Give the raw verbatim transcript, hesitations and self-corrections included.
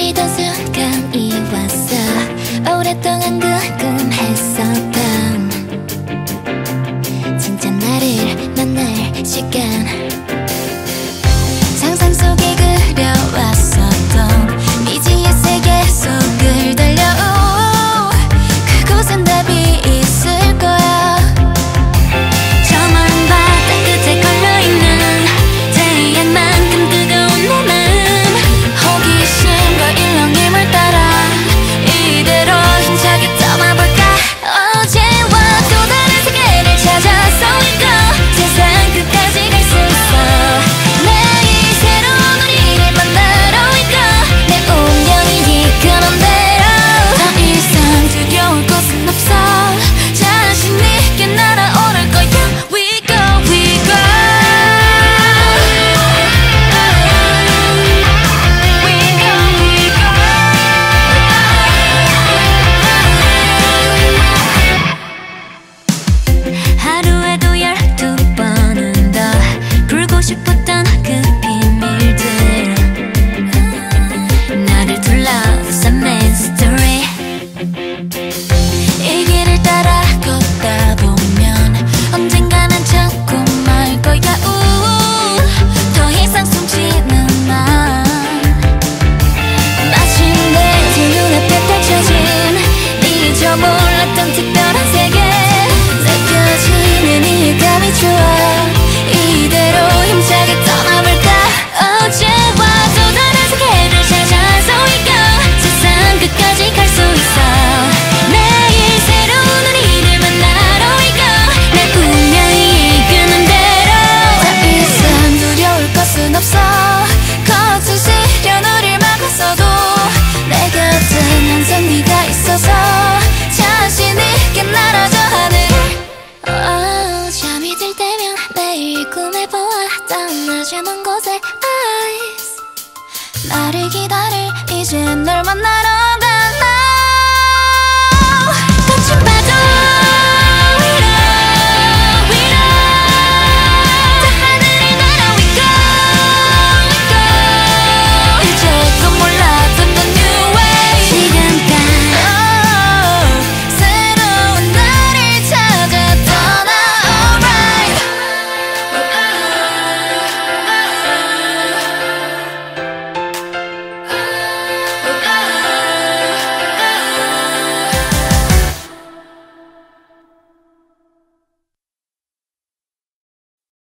기다리던 순간이 왔어. 오랫동안 궁금했었던 진짜 나를 만날 시간. 상상 속에 그려왔었던 미지의 세계 속을 달려. 그곳엔 답이 있을 거야. 저 먼 바다 끝에 걸려있는 태양만큼 뜨거운 내 마음. 호기심과 일렁임을 따라 이대로 힘차게 떠나볼까. 어제와 또 다른 세계를 찾아서 이거 세상 끝까지 갈 수 있어. 매일 새로운 우리를 만나러 이거 내 운명이 이끄는 대로. 더 이상 두려울 곳은 없어. 자신 있게 날아오를 거야. We go, we go. We go, we go. 하루에도 열두 번은 더 풀고 싶었던 그 비밀들. 나를 둘러싼 미스터리. 이 길을 따라 걷다 보면 언젠가는 찾고 말 거야. 우, 더 이상 숨지는 맘. 마침내 두 눈앞에 펼쳐진 잊어 몰랐던 특별한 세계. 느껴지는 이 감이 좋아. 이대로 힘차게 떠나볼까. 어제와 또 다른 세계를 찾아서 이거 세상 끝까지 갈 수 있어. 매일 새로운 우리를 만나러 이거 내 운명이 이끄는 대로. 더 이상 두려울 것은 없어. 거친 시련을 막았어도 내 곁엔 항상 네가 있어서 자신 있게 날아줘 하늘을. 어, 잠이 들 때면 매일 꿈에 보았던 낮에 먼 곳에 eyes. 나를 기다릴 이제 널 만나러